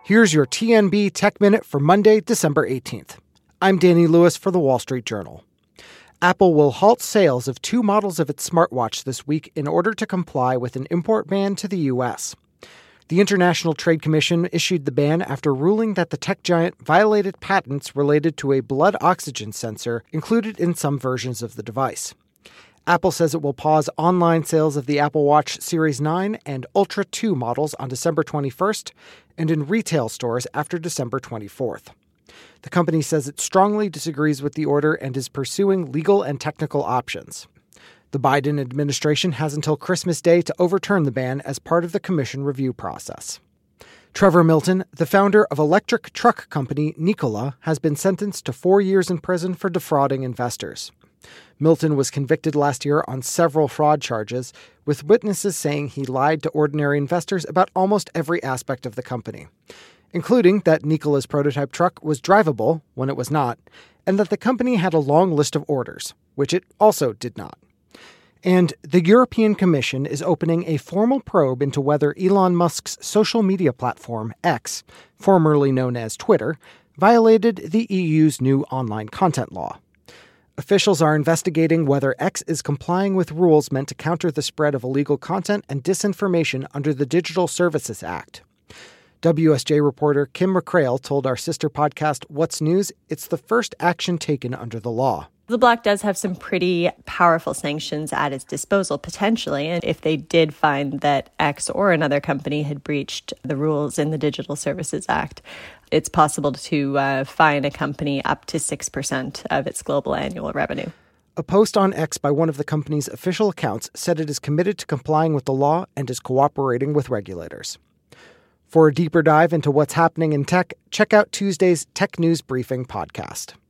Here's your TNB Tech Minute for Monday, December 18th. I'm Danny Lewis for The Wall Street Journal. Apple will halt sales of 2 models of its smartwatch this week in order to comply with an import ban to the U.S. The International Trade Commission issued the ban after ruling that the tech giant violated patents related to a blood oxygen sensor included in some versions of the device. Apple says it will pause online sales of the Apple Watch Series 9 and Ultra 2 models on December 21st and in retail stores after December 24th. The company says it strongly disagrees with the order and is pursuing legal and technical options. The Biden administration has until Christmas Day to overturn the ban as part of the commission review process. Trevor Milton, the founder of electric truck company Nikola, has been sentenced to 4 years in prison for defrauding investors. Milton was convicted last year on several fraud charges, with witnesses saying he lied to ordinary investors about almost every aspect of the company, including that Nikola's prototype truck was drivable when it was not, and that the company had a long list of orders, which it also did not. And the European Commission is opening a formal probe into whether Elon Musk's social media platform, X, formerly known as Twitter, violated the EU's new online content law. Officials are investigating whether X is complying with rules meant to counter the spread of illegal content and disinformation under the Digital Services Act. WSJ reporter Kim McCrail told our sister podcast, What's News, it's the first action taken under the law. The bloc does have some pretty powerful sanctions at its disposal, potentially. And if they did find that X or another company had breached the rules in the Digital Services Act, it's possible to fine a company up to 6% of its global annual revenue. A post on X by one of the company's official accounts said it is committed to complying with the law and is cooperating with regulators. For a deeper dive into what's happening in tech, check out Tuesday's Tech News Briefing podcast.